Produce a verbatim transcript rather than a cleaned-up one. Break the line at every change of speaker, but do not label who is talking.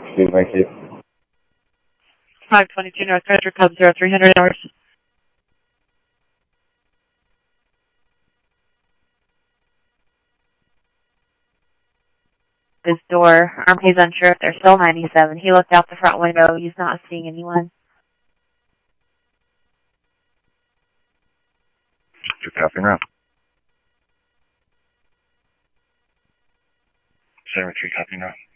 sixteen, thank you.
five twenty-two North Treasure Club, zero three hundred hours. His door. Um, he's unsure if they're still ninety-seven. He looked out the front window. He's not seeing anyone.
Just tapping around. seven three, copy now.